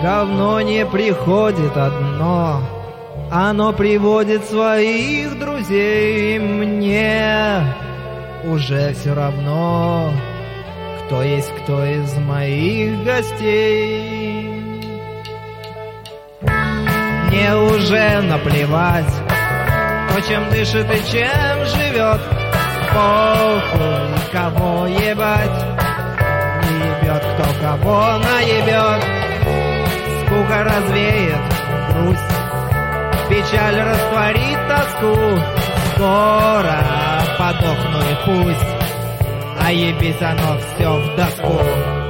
Говно не приходит одно, оно приводит своих друзей. Мне уже все равно, кто есть кто из моих гостей. Мне уже наплевать, кто чем дышит и чем живет. Похуй, кого ебать, не ебет, кто кого наебет. Скука развеет грусть, печаль растворит тоску. Скоро подохну и пусть, а ебись оно все в доску.